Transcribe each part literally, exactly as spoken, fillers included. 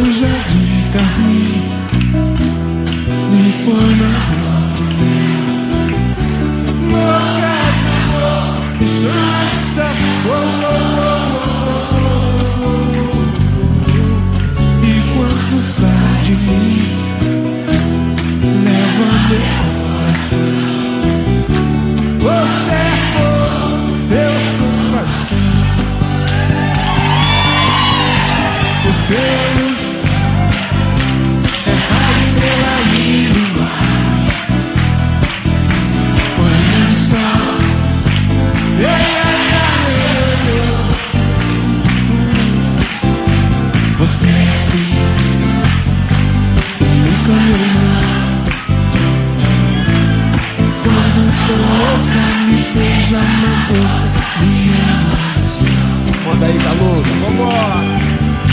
suja de carmim, me põe na rua. Louca de amor, me chama de céu. Oh, oh, oh, oh, oh, oh. E quando sai de mim, leva meu coração. Você é fogo, eu sou paixão. Você é luz, é a estrela e o mar. Põe o sol, ei, ei, ei, ei. Você é assim, nunca me amou. Quando tô louca, me beija na boca, me ama. Manda aí, calor, vambora.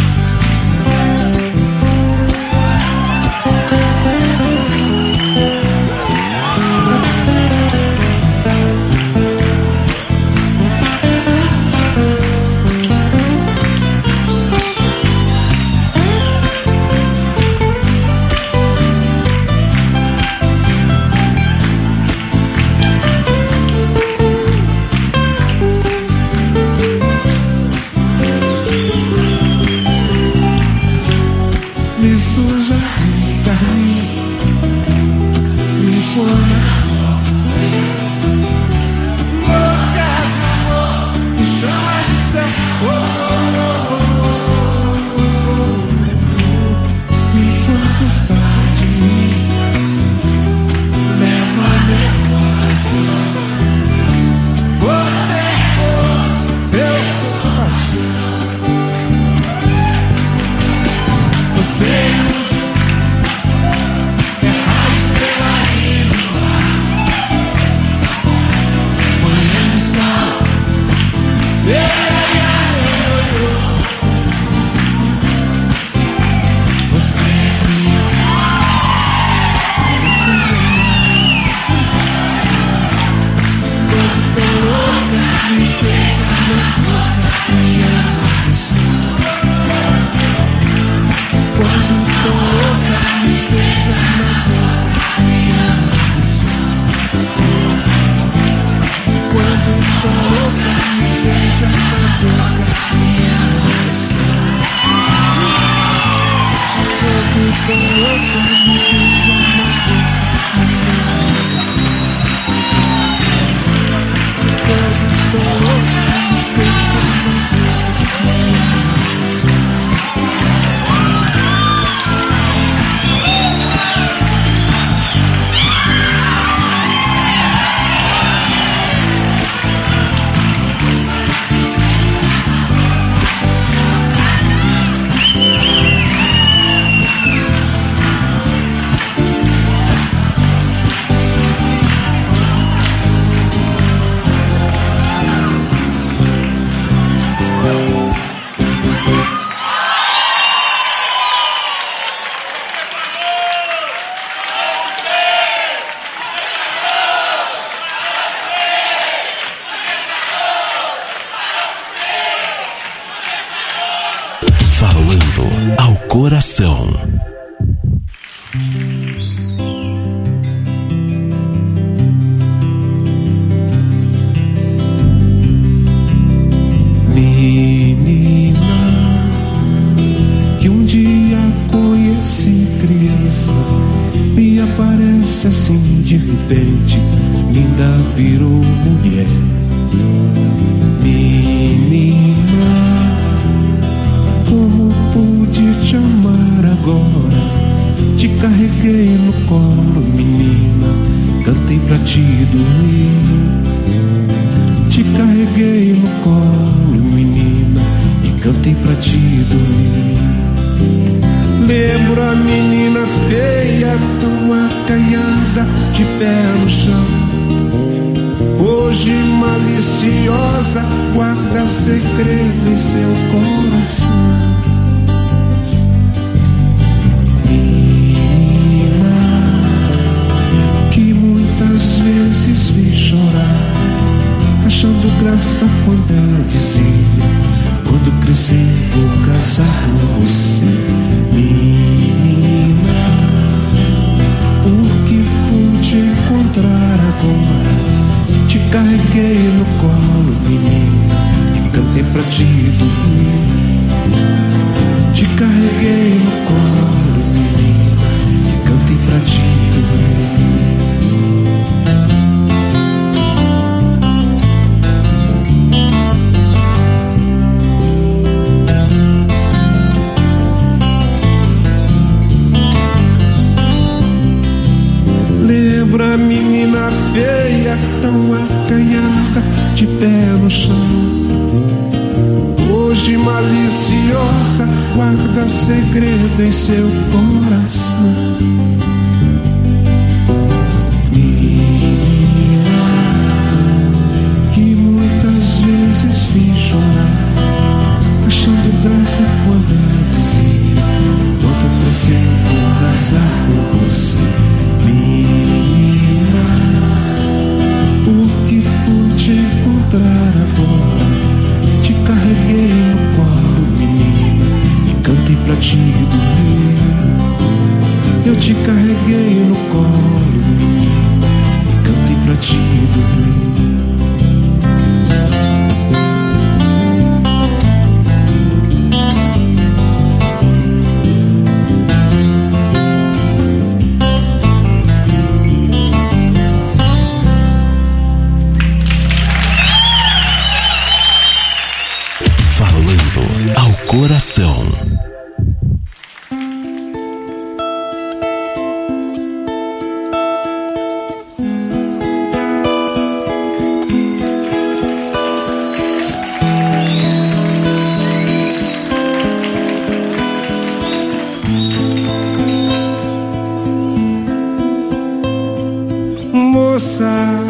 Ao coração. Menina que um dia conheci criança, me aparece assim de repente, linda virou mulher. Menina, como pude te amar agora? Te carreguei no colo, menina, cantei pra te dormir. Te carreguei no colo, menina, e cantei pra te dormir. Lembro a menina feia, tão acanhada, de pé no chão. Hoje maliciosa, guarda segredo em seu coração. Menina, que muitas vezes vi chorar, achando graça quando ela dizia: Quando crescer vou casar com você, menina. Porque fui te encontrar agora, te carreguei no colo, menina, e cantei pra te dormir. Te carreguei no colo, menina, e cantei pra te dormir. Lembra, menina feia, tão acanhada, de pé no chão. Hoje maliciosa, guarda segredo em seu coração. Menina, que muitas vezes vi chorar, achando graça quando ela dizia: quando eu crescer vou casar com você, menina. Porque fui te encontrar agora, te carreguei no colo, menina, e cantei pra te dormir. Eu te carreguei no colo, menina, e cantei pra te dormir. Ao coração. Moça,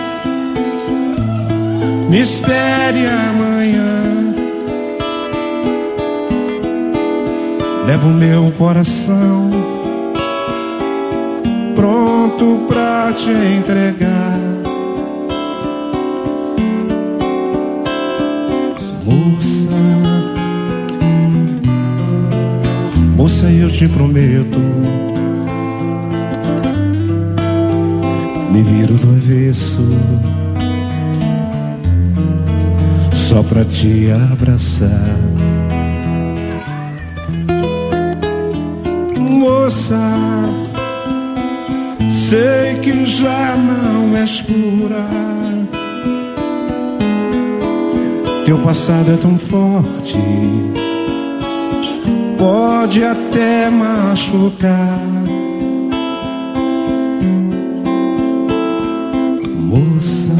me espere amanhã. Levo meu coração pronto pra te entregar. Moça, moça, eu te prometo, me viro do avesso só pra te abraçar. Moça, sei que já não és pura, teu passado é tão forte, pode até machucar. Moça,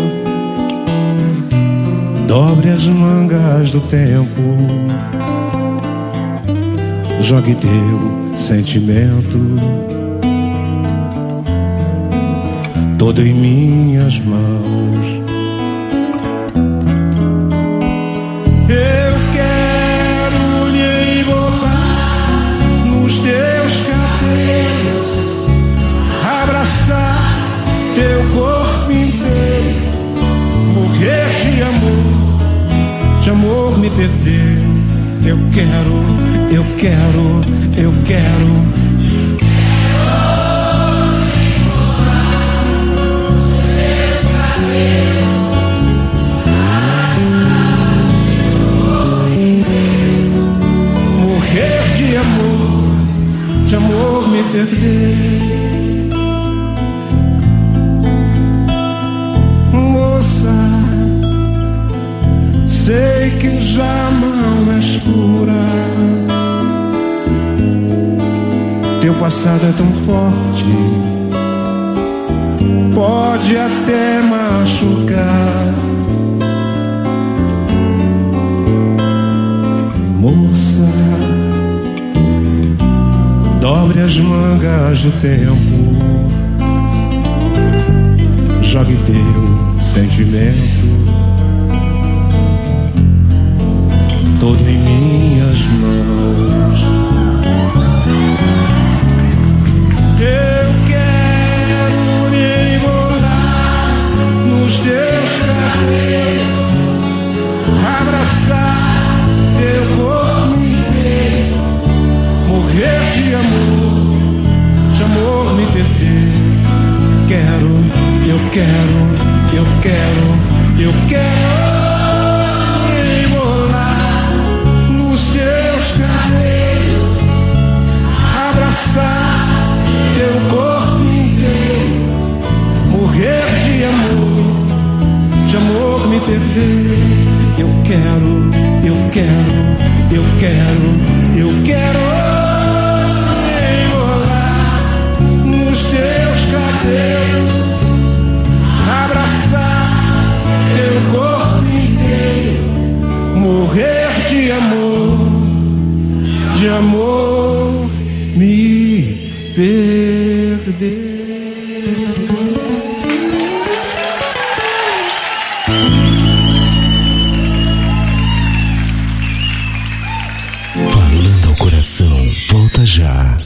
dobre as mangas do tempo, jogue teu sentimento todo em minhas mãos. Eu quero me envolver nos teus cabelos, abraçar teu corpo inteiro, morrer de amor, de amor me perder. Eu quero, eu quero, eu quero. Morrer de amor, de amor me perder. Moça, sei que já não és pura, teu passado é tão forte, pode até machucar. Moça, dobre as mangas do tempo, jogue teu sentimento todo em minhas mãos. Eu quero me enrolar nos teus cabelos, abraçar perder. Quero, eu quero, eu quero, eu quero me embolar nos teus cabelos, abraçar teu corpo inteiro, morrer de amor, de amor me perder. Eu quero, eu quero, eu quero, eu quero me enrolar nos teus cabelos, abraçar teu corpo inteiro, morrer de amor, de amor me perder. Volta já.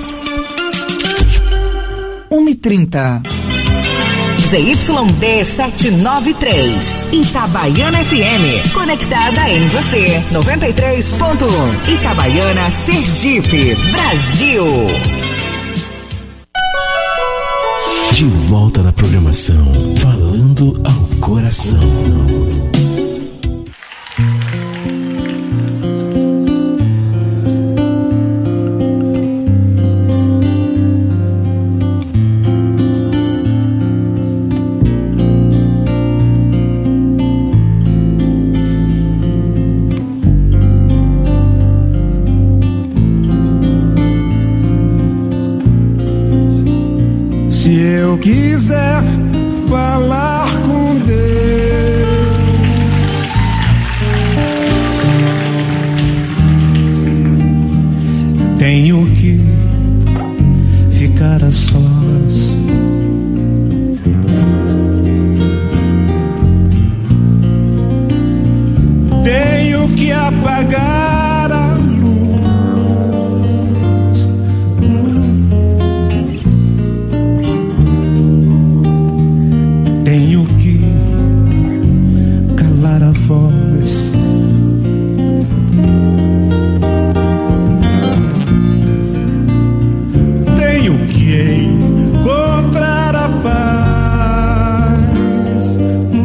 uma e trinta. Z Y D setecentos e noventa e três. Itabaiana F M. Conectada em você. noventa e três ponto um. Itabaiana, Sergipe, Brasil. De volta na programação. Falando ao coração. Se eu quiser falar com Deus, tenho que ficar a sós. Tenho que apagar a luz. Tenho que calar a voz. Tenho que encontrar a paz.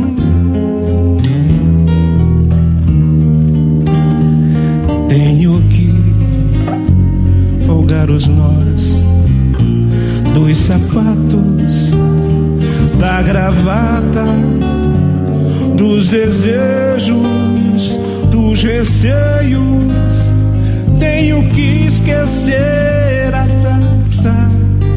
Tenho que folgar os nós dos sapatos, da gravata, dos desejos, dos receios. Tenho que esquecer a data.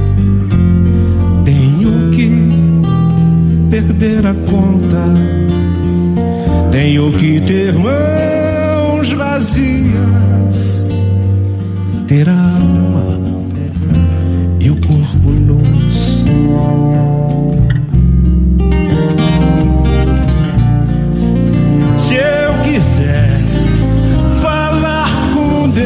Tenho que perder a conta. Tenho que ter mãos vazias, ter a alma e o corpo nus. Se eu quiser falar com Deus,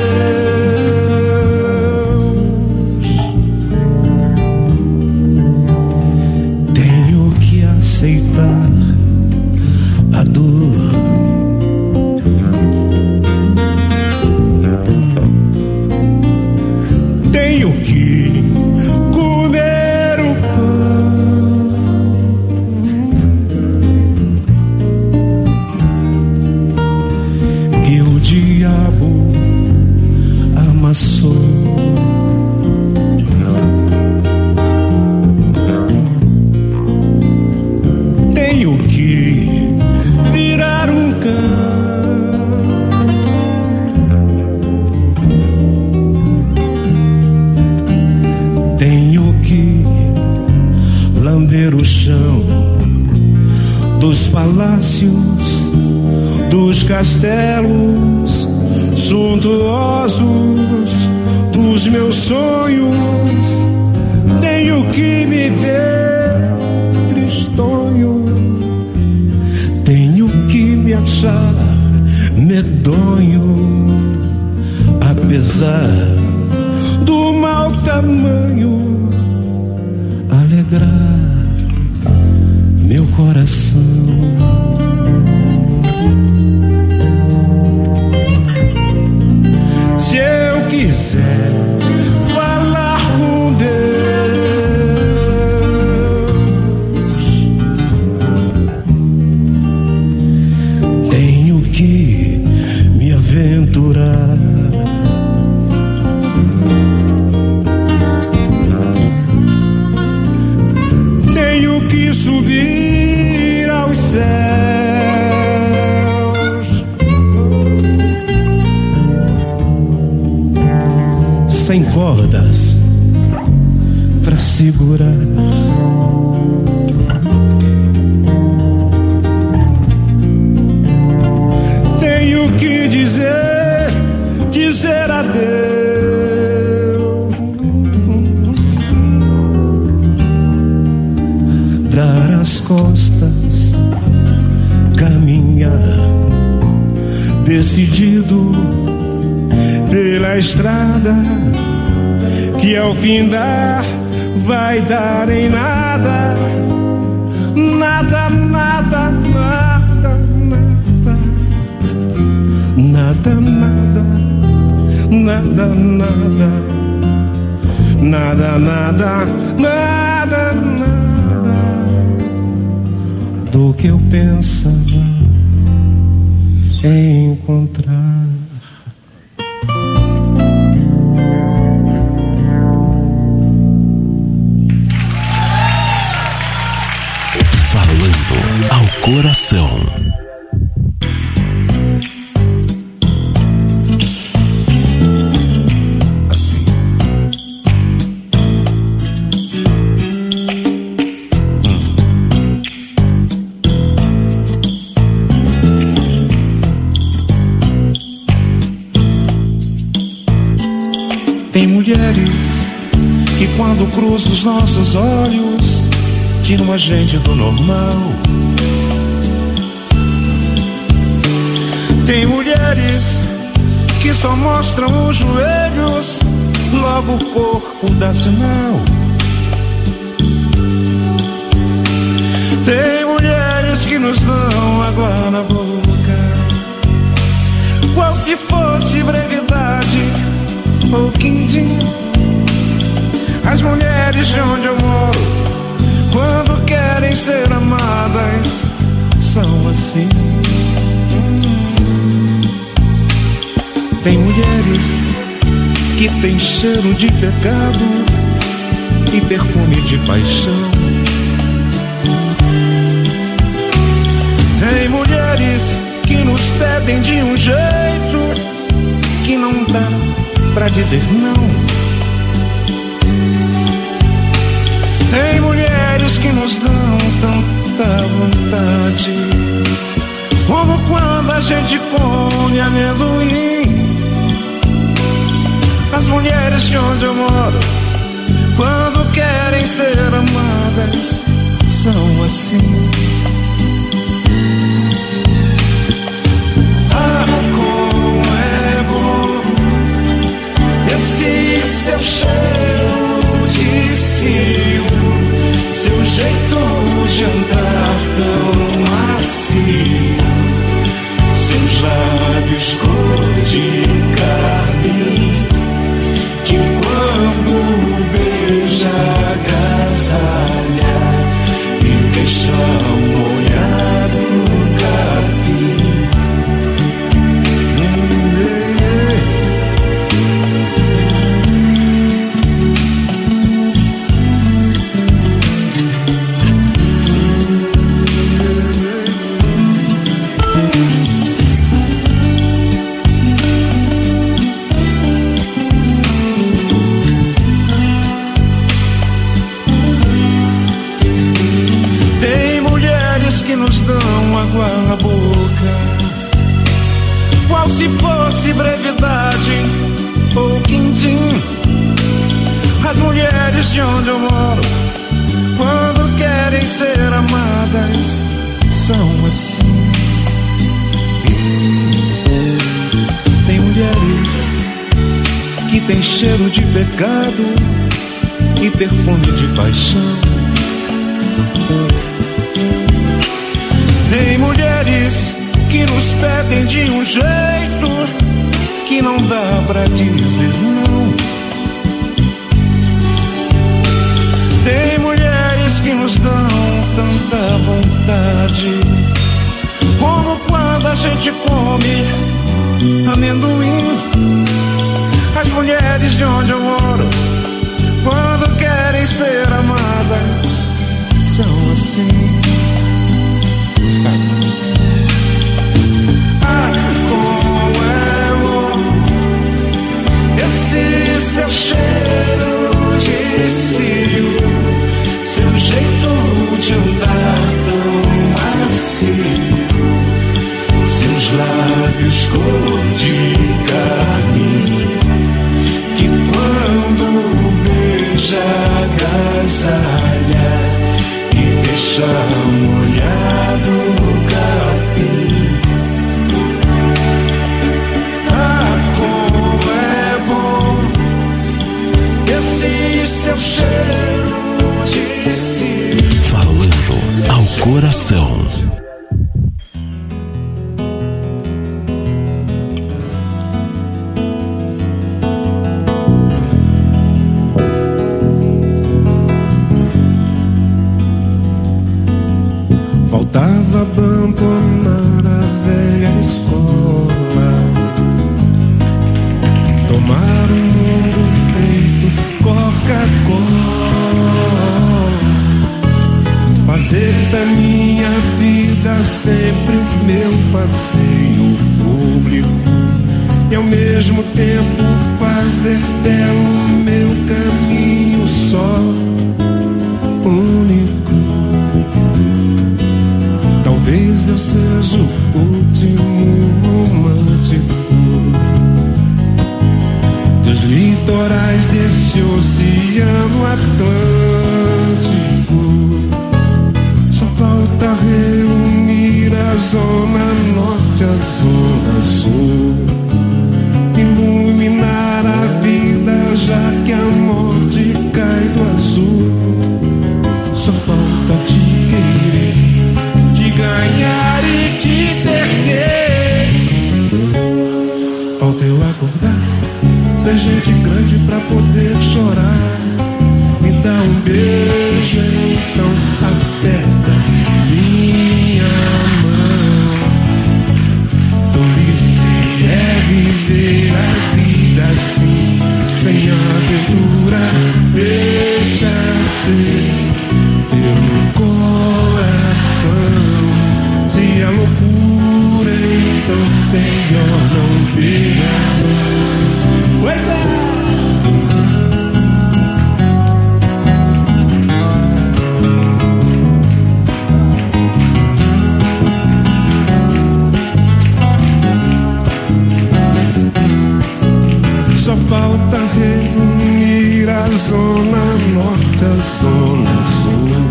tenho que aceitar a dor. Tenho que comer o pão. Que o diabo amassou. Tenho que virar um cão. Tenho que lamber o chão dos palácios, dos castelos suntuosos, dos meus sonhos. Tenho que me ver tristonho. Tenho que me achar medonho, apesar do mau tamanho, alegrar meu coração. Se eu quiser falar com Deus, segurar. Tenho que dizer, dizer adeus, dar as costas, caminhar decidido pela estrada que ao findar vai dar em nada, nada, nada, nada, nada, nada, nada, nada, nada, nada, nada, nada, nada do que eu pensava encontrar. Ao coração. Assim. Hum. Tem mulheres que quando cruzam os nossos olhos tiram a gente do normal. Tem mulheres que só mostram os joelhos, logo o corpo dá sinal. Tem mulheres que nos dão água na boca, qual se fosse brevidade ou quindim. As mulheres de onde eu moro, quando querem ser amadas, são assim. Tem mulheres que têm cheiro de pecado e perfume de paixão. Tem mulheres que nos pedem de um jeito que não dá pra dizer não. Tem mulheres que nos dão tanta vontade, como quando a gente come amendoim. As mulheres de onde eu moro, quando querem ser amadas, são assim. Ah, como é bom esse seu cheiro de cio, seu jeito de andar tão macio, seus lábios cor de carne, que quando beija agasalha e deixa molhado no capim. Na boca, qual se fosse brevidade ou quindim. As mulheres de onde eu moro, quando querem ser amadas, são assim. Tem mulheres que têm cheiro de pecado e perfume de paixão. Tem mulheres que nos pedem de um jeito que não dá pra dizer não. Tem mulheres que nos dão tanta vontade, como quando a gente come amendoim. As mulheres de onde eu moro, quando querem ser amadas, são assim. Ah, como é bom esse seu cheiro de cio, coração. Faltava abandonar a velha escola, tomar um mundo feito Coca-Cola, fazer da minha vida sempre meu passeio público e ao mesmo tempo fazer dela o meu caminho só, único. Talvez eu seja o último romântico dos litorais desse oceano Atlântico. Só falta reunir a zona norte, a zona sul, iluminar a vida já que a morte cai do azul. Só falta te querer, ganhar e te perder. Falta eu acordar, ser gente grande pra poder chorar. Me dá um beijo, então aperta minha mão. Tolice é viver a vida assim, sem aventura, deixa ser pelo coração. Se é loucura, então melhor não ter razão. Pois é. Só falta reunir a zona norte, a zona sul,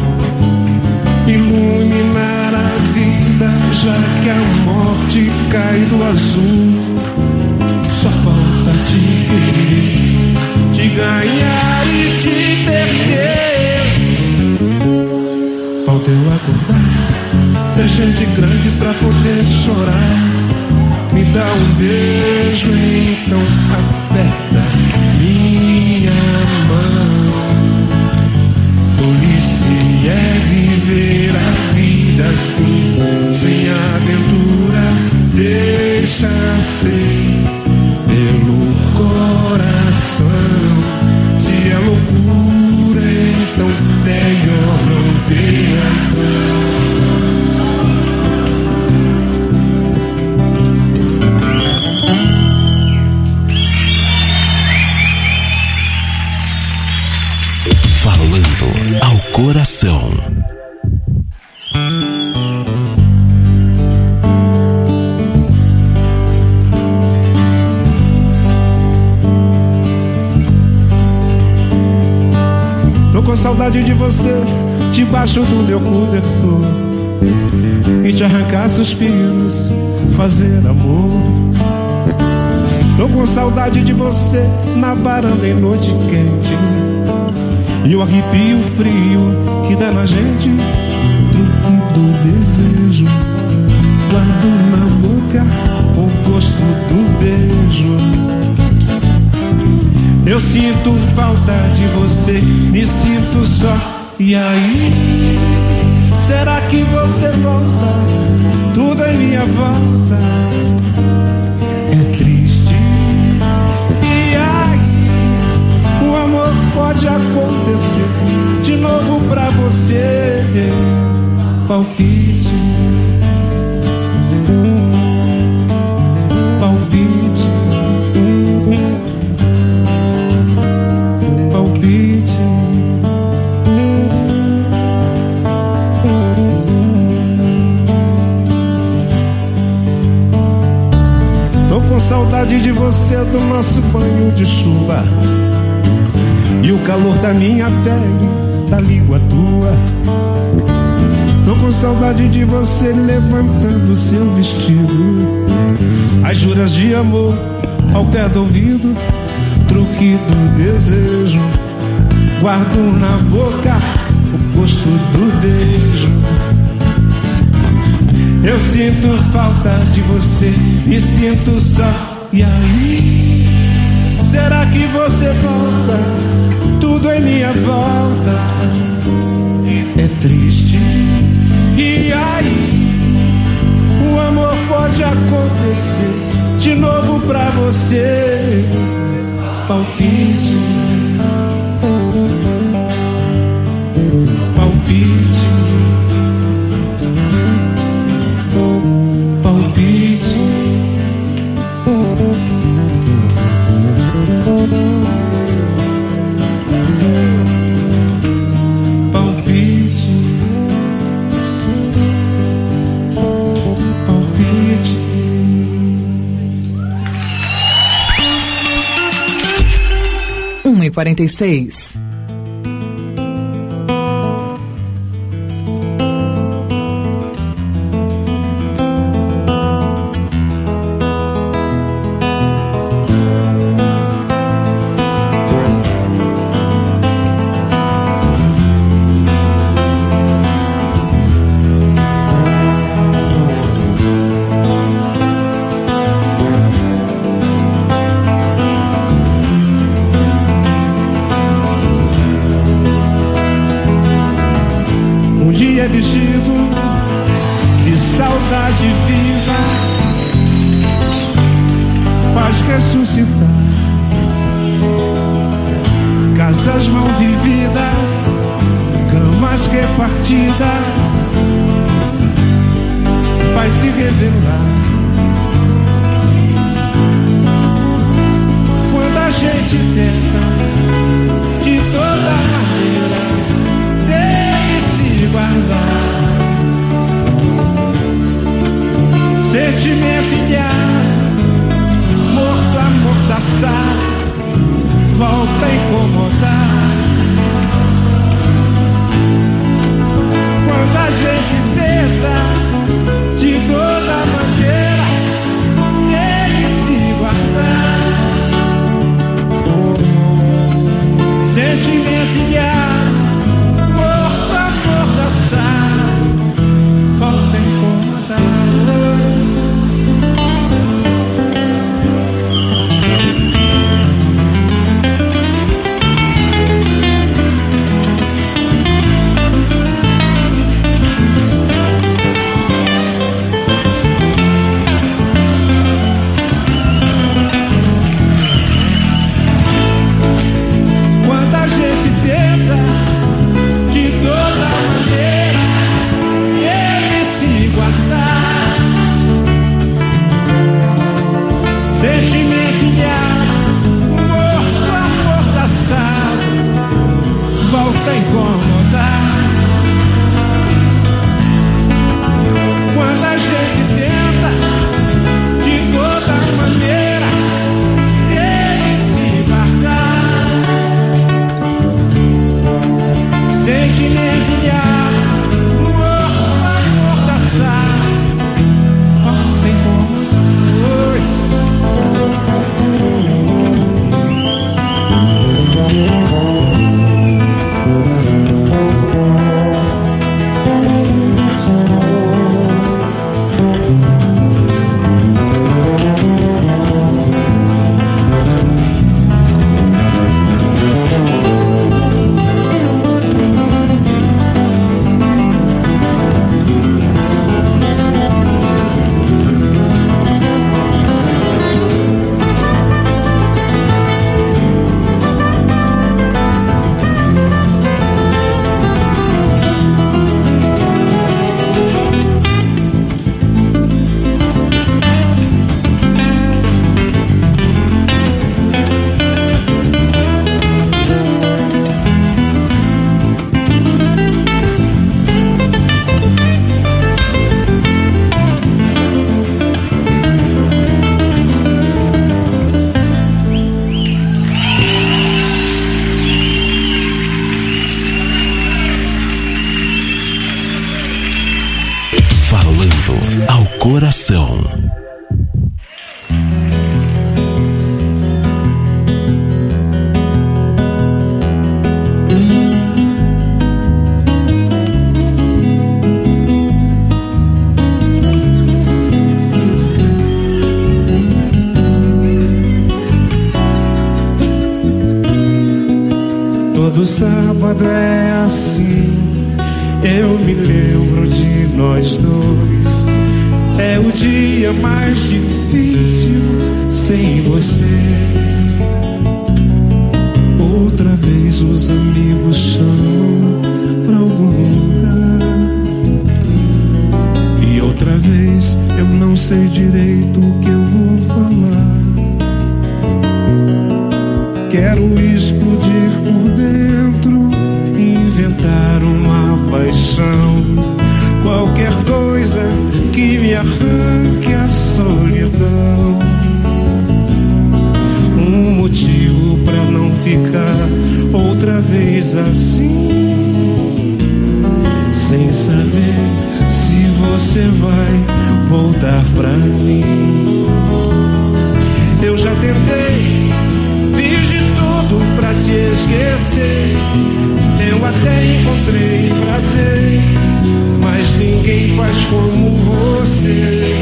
iluminar a vida já que a morte cai do azul. Só falta te querer, te ganhar e te perder. Falta eu acordar, ser gente grande pra poder chorar. Me dá um beijo, então aperta minha mão. Tolice é viver a vida assim, sem aventura, deixa ser pelo coração. Se é loucura, então melhor não ter razão. Falando ao coração. Tô com saudade de você debaixo do meu cobertor e te arrancar suspiros, fazer amor. Tô com saudade de você na varanda em noite quente e o arrepio frio que dá na gente. Truque do desejo, guardo na boca o gosto do beijo. Eu sinto falta de você, me sinto só. E aí, será que você volta? Tudo em minha volta é triste. E aí, o amor pode acontecer de novo pra você. Palpite, palpite, palpite. Tô com saudade de você, do nosso banho de chuva e o calor da minha pele, da língua tua. Tô com saudade de você levantando seu vestido, as juras de amor ao pé do ouvido. Truque do desejo, guardo na boca o gosto do beijo. sinto falta de você, me sinto só. E aí, será que você volta? Tudo em minha volta é triste. E aí, o amor pode acontecer de novo pra você. Palpite, palpite, palpite. Palpite, palpite. Uma e quarenta e seis. Vestido de saudade viva faz ressuscitar casas mal vividas, camas repartidas, faz se revelar quando a gente tenta de toda maneira dele se guardar. Sentimento ilhado, morto amordaçado, volta a incomodar. Quando a gente tenta de toda maneira dele se guardar. Sentimento ilhado, morto amordaçado, volta a incomodar. ao coração. Todo sábado é assim, eu me lembro de nós dois. É o dia mais difícil sem você. Outra vez os amigos chamam pra algum lugar, e outra vez eu não sei direito o que eu vou falar. Quero explodir por dentro, inventar uma paixão, qualquer coisa que me arranque a solidão. Um motivo pra não ficar outra vez assim, sem saber se você vai voltar pra mim. Eu já tentei, fiz de tudo pra te esquecer. Eu até encontrei prazer, mas ninguém faz como você.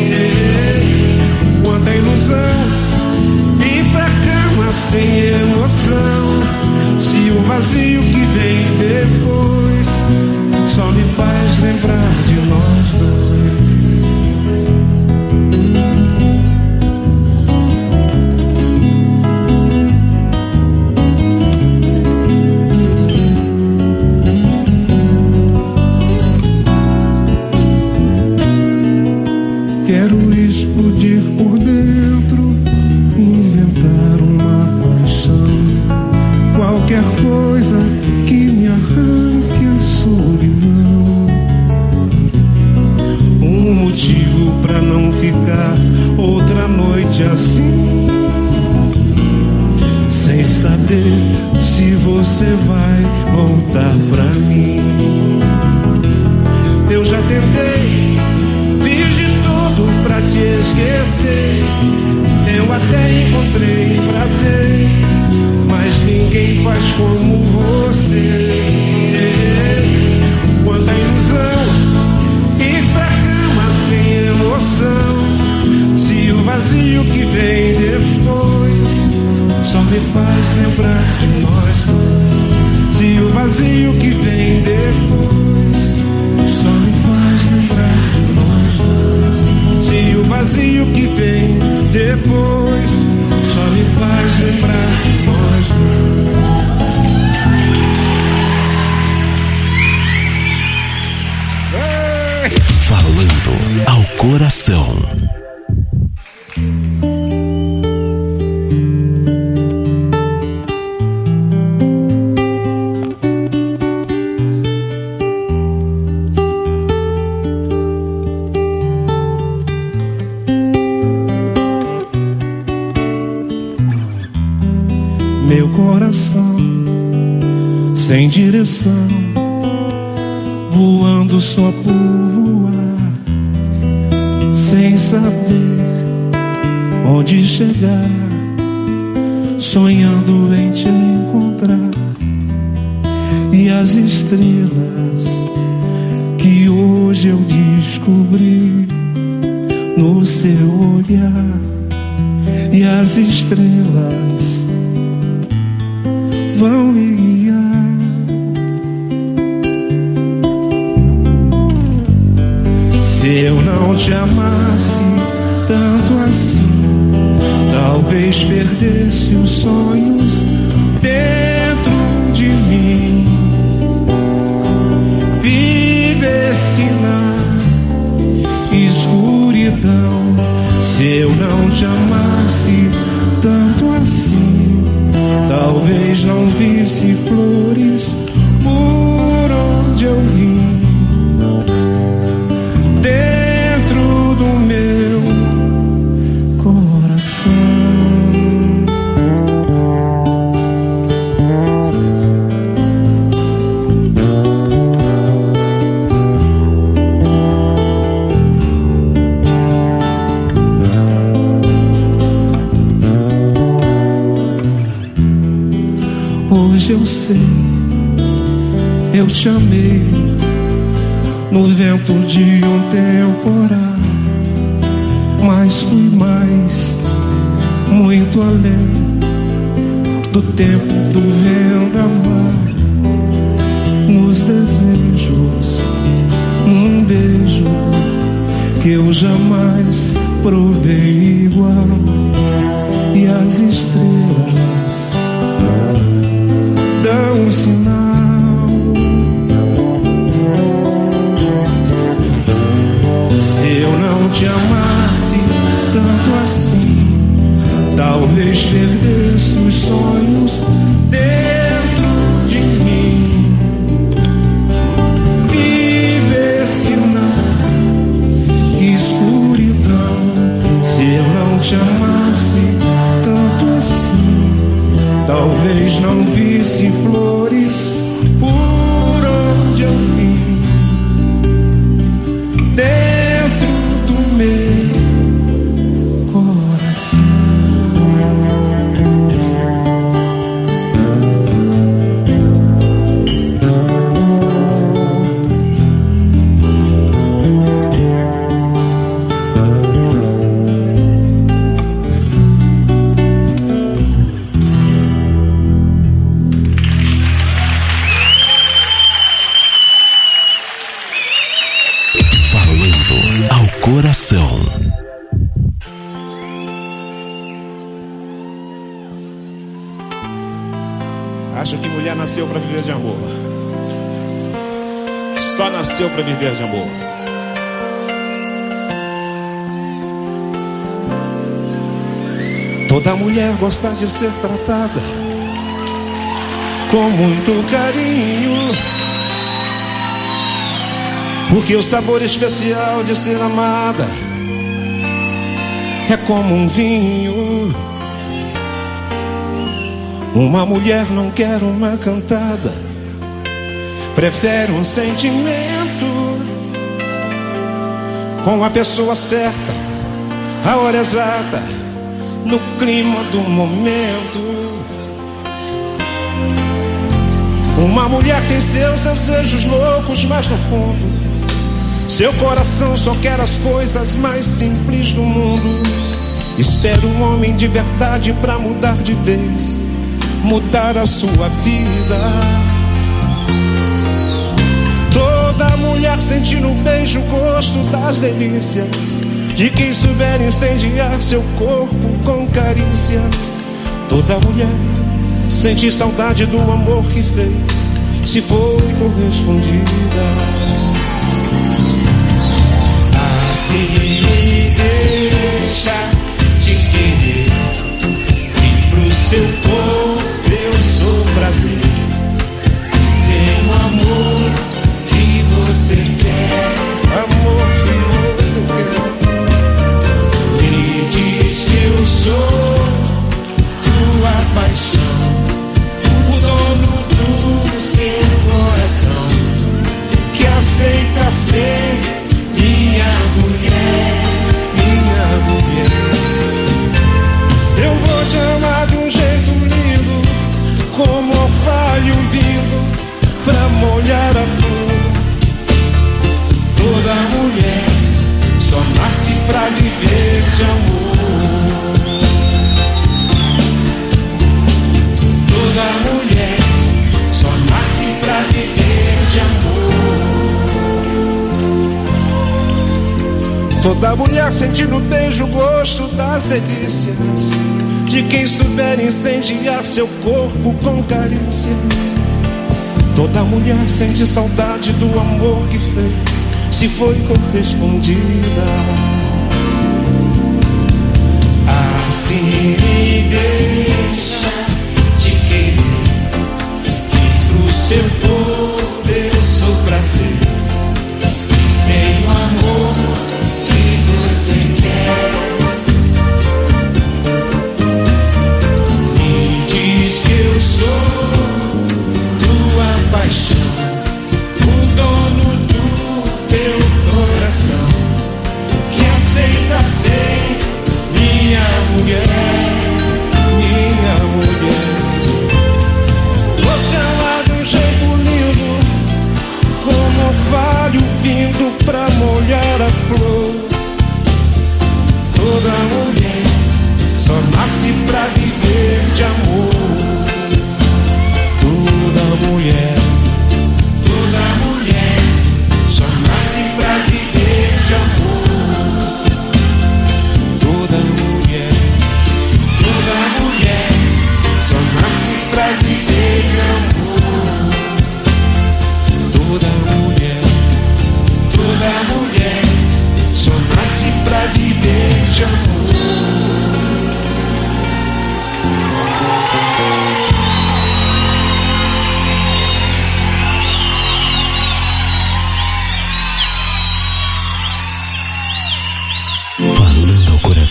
Quanta ilusão, ir pra cama sem emoção. Se o vazio que vem depois só me faz lembrar de nós dois. Quero explodir por dentro, inventar uma paixão, qualquer coisa que me arranque a solidão. Um motivo pra não ficar outra noite assim, sem saber se você vai voltar pra mim. Eu já tentei, fiz de tudo pra te esquecer. Eu até encontrei prazer, mas ninguém faz como você. Quanta ilusão, ir pra cama sem emoção. Se o vazio que vem depois só me faz lembrar de nós dois. Se o vazio que vem depois só me faz lembrar de nós dois. Se o vazio que vem depois só me faz lembrar de nós dois. Falando ao coração. Meu coração sem direção, voando só por voar, sem saber onde chegar, sonhando em te encontrar. E as estrelas que hoje eu descobri no seu olhar, e as estrelas vão me guiar. Se eu não te amasse tanto assim, talvez perdesse os sonhos dentro de mim, vivesse na escuridão. Se eu não te amasse tanto assim, talvez não visse flores por onde eu vim, dentro do meu coração. Hoje eu sei, eu te amei no vento de um temporal, mas fui mais, muito além do tempo do vendaval, nos desejos, num beijo que eu jamais provei igual, e as estrelas dão um sinal. Se eu não te amasse tanto assim, talvez perdesse os sonhos dentro de mim, vivesse na escuridão. Se eu não te amasse tanto assim, talvez não visse flores por onde eu vim, dentro do meu coração. Coração. Acho que mulher nasceu para viver de amor. Só nasceu para viver de amor. Toda mulher gosta de ser tratada com muito carinho, porque o sabor especial de ser amada é como um vinho. Uma mulher não quer uma cantada, prefere um sentimento, com a pessoa certa, a hora exata, no clima do momento. Uma mulher tem seus desejos loucos, mas no fundo seu coração só quer as coisas mais simples do mundo. Espera um homem de verdade pra mudar de vez, mudar a sua vida. Toda mulher sente no beijo o gosto das delícias de quem souber incendiar seu corpo com carícias. Toda mulher sente saudade do amor que fez, se foi correspondida. Me deixa te querer, e pro seu corpo eu sou prazer, e tenho amor que você quer, amor que você quer. Me diz que eu sou tua paixão, o dono do seu coração, que aceita ser minha mulher, minha mulher. Eu vou te amar de um jeito lindo, como orvalho vindo pra molhar a flor. Toda mulher só nasce pra viver de amor. Toda mulher só nasce pra viver de amor. Toda mulher sente no beijo o gosto das delícias de quem souber incendiar seu corpo com carícias. Toda mulher sente saudade do amor que fez, se foi correspondida. Assim me deixa te querer, que pro seu corpo eu sou prazer, e tenho amor você quer. Me diz que eu sou tua paixão, o dono do teu coração, que aceita ser minha mulher, minha mulher. Vou te amar de um jeito lindo, como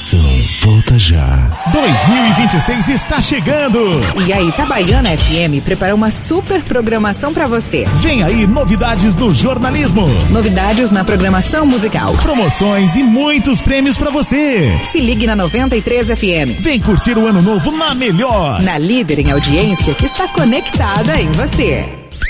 coração volta já. dois mil e vinte e seis está chegando. E a Itabaiana F M preparou uma super programação pra você. Vem aí novidades do jornalismo. Novidades na programação musical. Promoções e muitos prêmios pra você. Se ligue na noventa e três F M. Vem curtir o ano novo na melhor. Na líder em audiência que está conectada em você.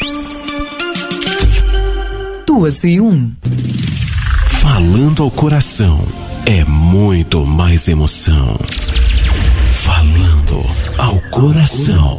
Duas e um. Falando ao coração é muito mais emoção. Falando ao coração.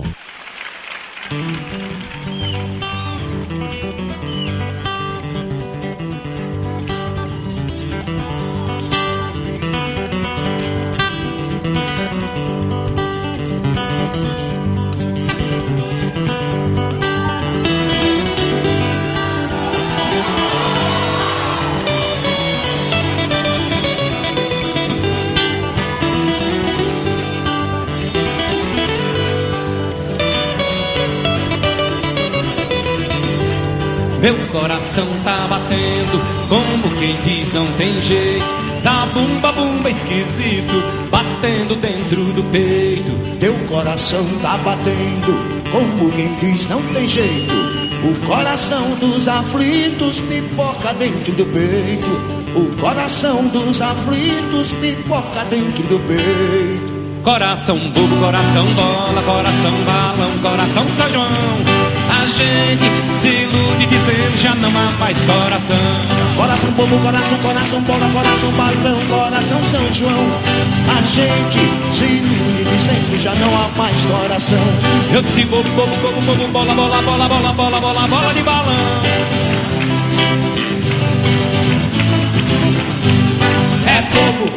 Meu coração tá batendo, como quem diz não tem jeito. Zabumba, bumba esquisito, batendo dentro do peito. Teu coração tá batendo, como quem diz não tem jeito. O coração dos aflitos pipoca dentro do peito. O coração dos aflitos pipoca dentro do peito. Coração bobo, coração bola, coração balão, coração São João. A gente se ilude dizendo já não há mais coração. Coração bobo, coração, coração bola, coração balão, coração São João. A gente se ilude dizendo já não há mais coração. Eu disse bobo, bobo, bobo, bobo, bola, bola, bola, bola, bola, bola, bola de balão. É bobo,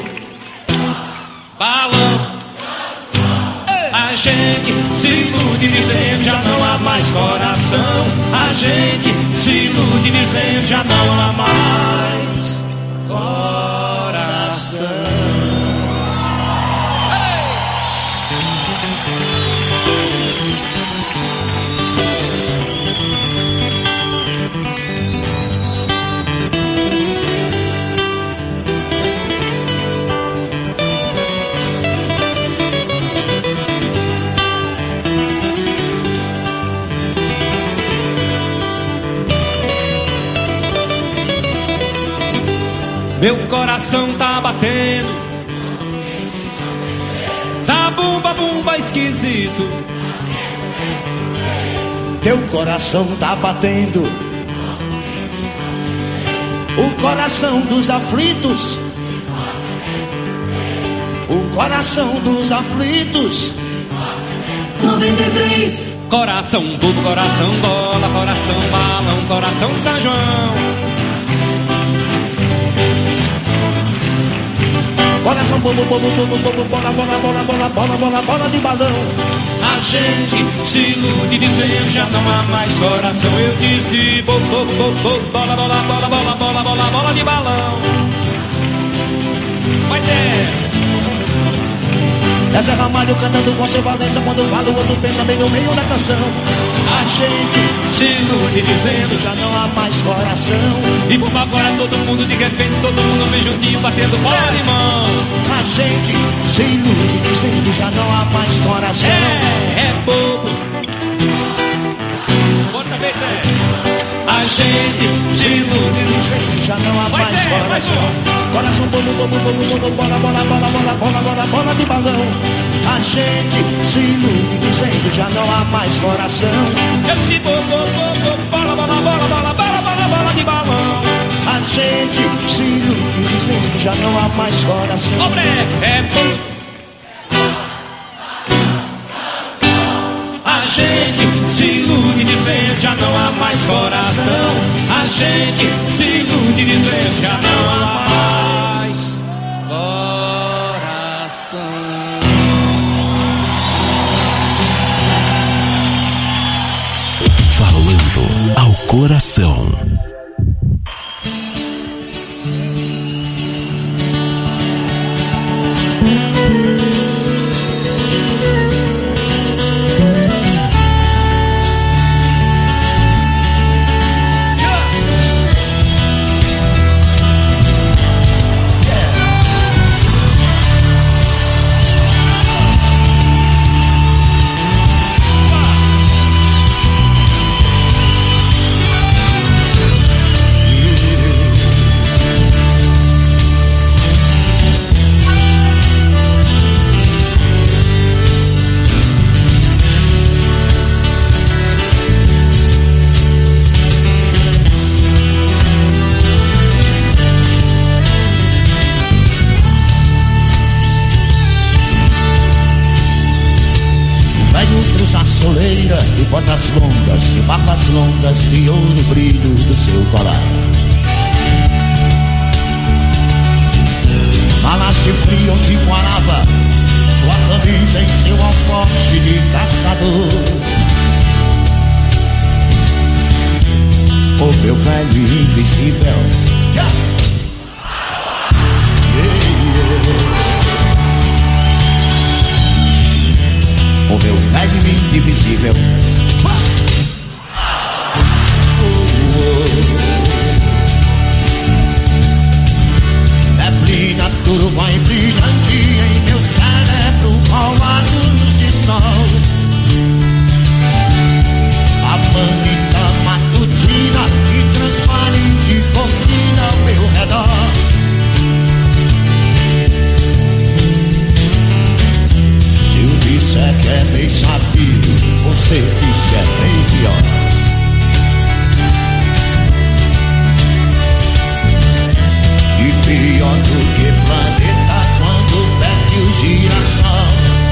balão. A gente se ilude dizendo já não há mais coração. A gente se ilude dizendo já não há mais coração. Meu coração tá batendo, zabumba, bumba esquisito. teu coração tá batendo. O coração dos aflitos, o coração dos aflitos. noventa e três. Coração bobo, coração bola, coração balão, coração São João. Coração bobo, bobo, bobo, bobo, bola, bola, bola, bola, bola, bola, bola de balão. A gente se ilude dizendo já não há mais coração. Eu disse bobo, bobo, bobo, bola, bola, bola, bola, bola, bola, bola de balão. Mas é... É Zé Ramalho cantando com seu Valença. Quando fala o outro pensa bem no meio da canção. A gente se ilude dizendo já não há mais coração. E vamos agora todo mundo de repente, todo mundo bem juntinho, batendo bola de mão. A gente se ilude dizendo já não há mais coração. É, é bobo. Outra vez é. A gente se ilude dizendo já não há mais é, coração. Coração bobo, bobo, bobo, bobo, bola, bola, bola, bola, bola, bola, bola de balão. A gente se ilude dizendo já não há mais coração. Eu disse bobo, bobo, bola, bola, bola, bola, bola, bola, bola de balão. A gente se ilude dizendo já não há mais coração. Obre, é bobo. A gente se ilude dizendo já não há mais coração. A gente se ilude dizendo já não há mais coração. Falando ao coração. alongas e barbas longas de ouro brilho do seu colar. Malache frio de guaraba, sua camisa em seu alforje de caçador. O meu velho invisível, yeah. Yeah, yeah. O meu velho indivisível, ah. Oh, oh. Neblina, turva e brilhante em meu cérebro colado luz de sol. A bandita matutina e transparente cortina ao meu redor. Se eu disser que é bem sabido, você diz que é bem pior. E pior do que planeta quando perde o girassol.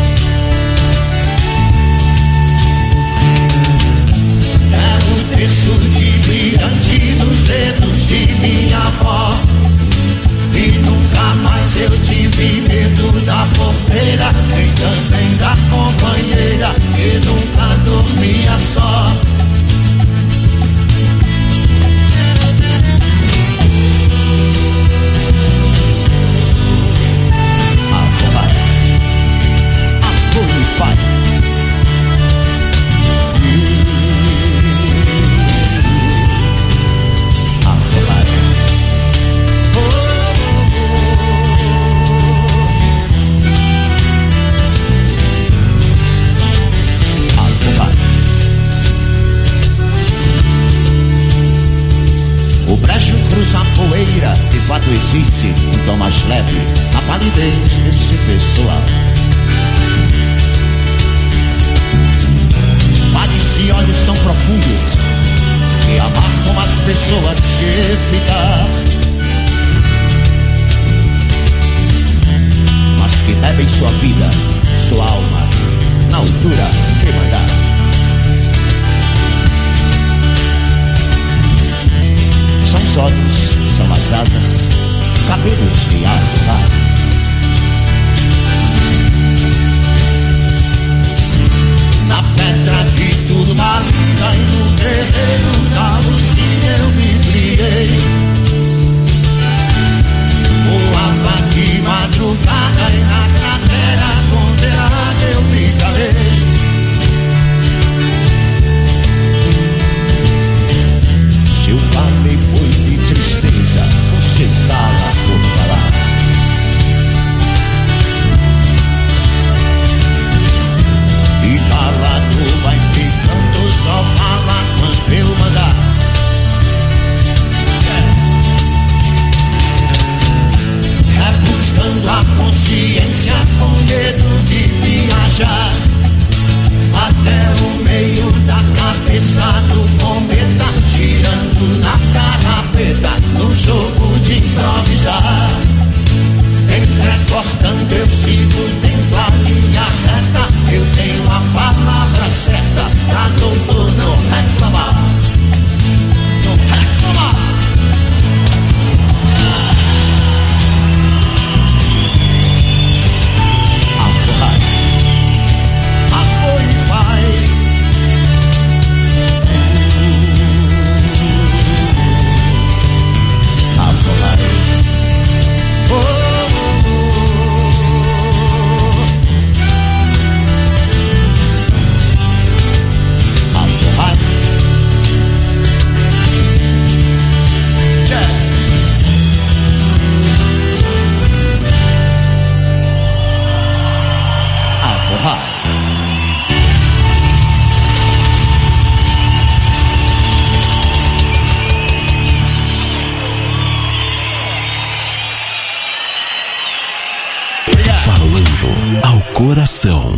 É o terço de brilhante nos dedos de minha avó. E nunca mais eu tive medo da porteira, nem também da companheira, que nunca dormia só. Pai. O brejo cruza a poeira, de fato existe um tom mais leve na palidez desse pessoal. Mares e olhos tão profundos que amargam as pessoas que ficam, mas que bebem sua vida, sua alma, na altura que mandar. São os olhos, são as asas, cabelos de ar. Na pedra de tudo malida e no terreiro da luzinha eu me criei. Voava de madrugada e na cratera condenada eu me calei. Se eu falei foi de tristeza, você cala por falar. E calado vai ficando, só fala quando eu mandar. É, é buscando a consciência com medo de viajar até o meio da cabeça do cometa, girando na carrapeta, no jogo de improvisar. Entrecortando eu sigo dentro a linha reta, eu tenho a palavra certa pra doutor não reclamar. Não reclamar. Afogar, apoio vai. Afogar. Oh. Falando ao coração.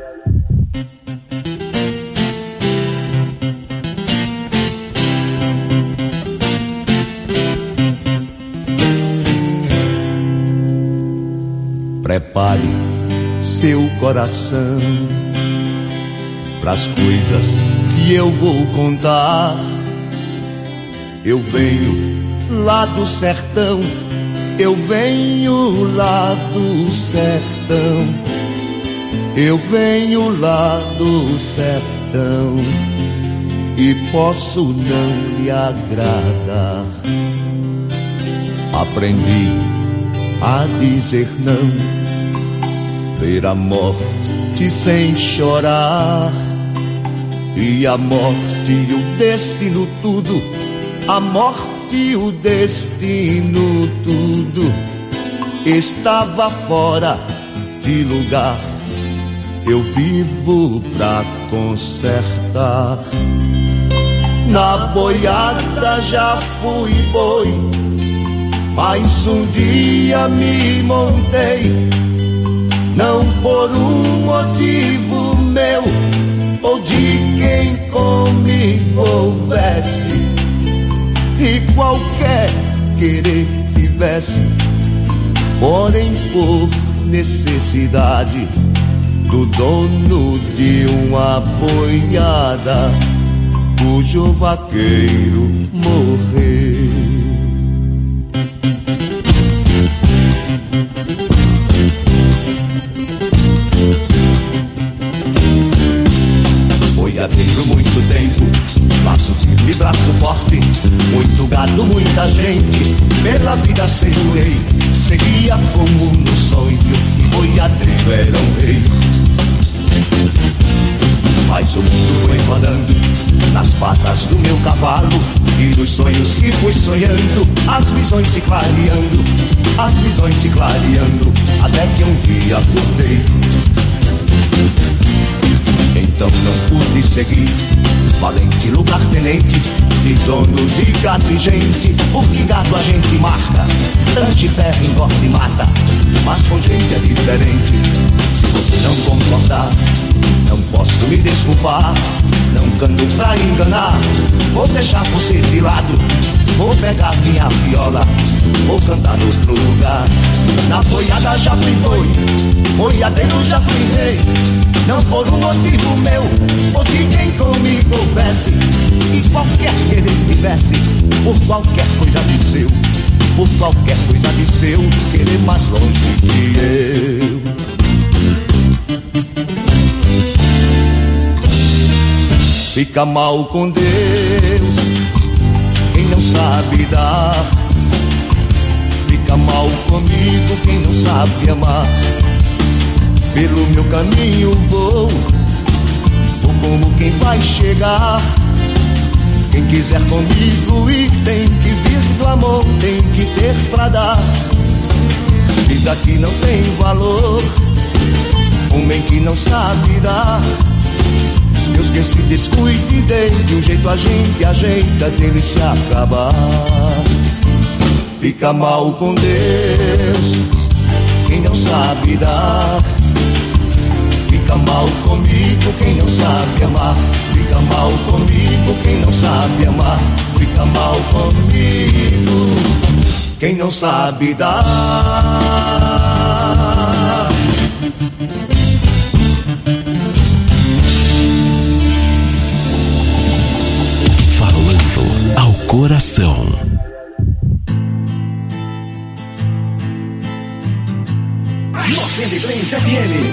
Prepare seu coração pras coisas que e eu vou contar. Eu venho lá do sertão, eu venho lá do sertão, eu venho lá do sertão, e posso não lhe agradar. Aprendi a dizer não, ver a morte sem chorar, e a morte e o destino tudo, a morte e o destino tudo estava fora de lugar. Eu vivo pra consertar. Na boiada já fui boi, mas um dia me montei, não por um motivo meu ou de quem comigo houvesse, e qualquer querer tivesse, porém por necessidade do dono de uma boiada cujo vaqueiro morreu. Boiadeiro muito tempo, braço firme, braço forte, muito gado, muita gente, pela vida ser o rei, seria como no sonho, e boiadeiro era um rei. Mas o mundo foi rodando nas patas do meu cavalo, e nos sonhos que fui sonhando, as visões se clareando, as visões se clareando, até que um dia acordei. Então não pude seguir, valente lugar-tenente, de dono de gado e gente, porque gado a gente marca, tranche ferro, engorda e mata, mas com gente é diferente. Se você não concordar, não posso me desculpar, não canto pra enganar, vou deixar você de lado, vou pegar minha viola, vou cantar no outro lugar. Na boiada já fui boi, boiadeiro já fui rei, não por um motivo meu, ou de quem comigo houvesse, e qualquer querer tivesse, por qualquer coisa de seu, por qualquer coisa de seu, querer mais longe que eu. Fica mal com Deus quem não sabe dar, fica mal comigo quem não sabe amar. Pelo meu caminho vou, vou como quem vai chegar. Quem quiser comigo ir tem que vir do amor, tem que ter pra dar. Vida que não tem valor, homem que não sabe dar. Deus que se descuide dele, de um jeito a gente ajeita dele se acabar. Fica mal com Deus quem não sabe dar, fica mal comigo quem não sabe amar, fica mal comigo quem não sabe amar, fica mal comigo quem não sabe dar. Falando ao coração. noventa e três F M.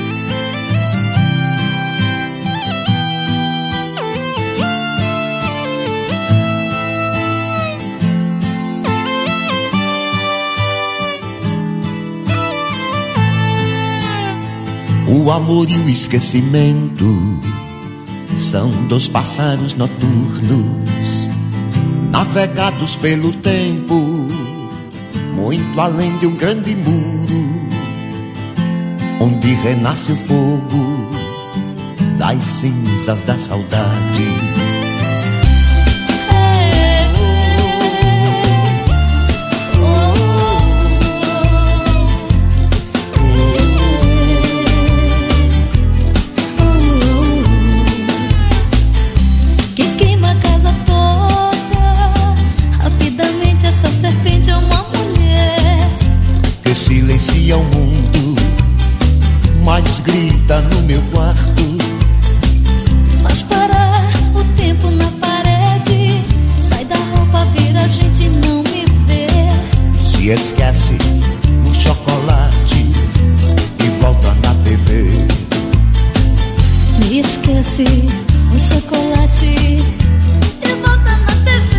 O amor e o esquecimento são dos pássaros noturnos, navegados pelo tempo, muito além de um grande muro, onde renasce o fogo das cinzas da saudade. Silencia o mundo, mas grita no meu quarto. Faz parar o tempo esquece no chocolate e volta na T V. Me esquece no chocolate e volta na T V.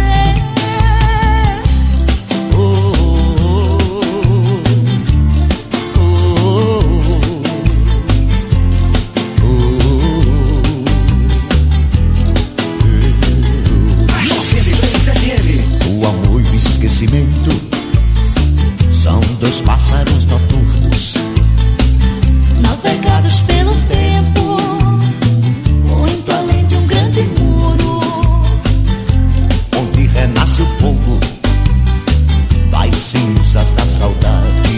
Oh, oh, oh, oh, oh. noventa e três F M. O amor e o esquecimento são dois pássaros noturnos, Navegados pelo tempo, muito além de um grande muro, onde renasce o fogo das cinzas da saudade.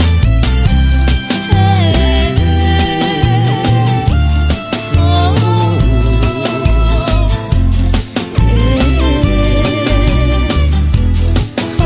é, oh, é,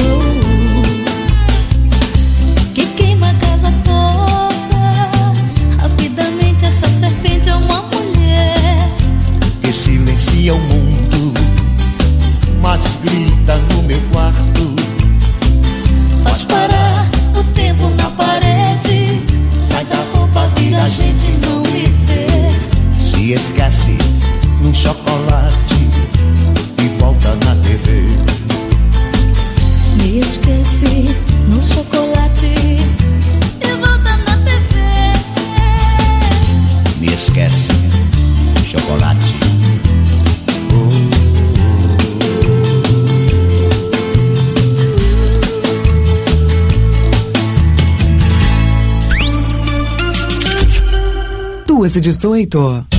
oh, que queima a casa toda, rapidamente essa serpente é uma mulher. Que silencia o mundo, mas grita no meu quarto. Faz parar o tempo na parede, sai da roupa, vira a gente não me vê. Se esquece num chocolate e volta na T V. Me esqueci no chocolate e volta na T V. Me esquece chocolate. Duas e dezoito.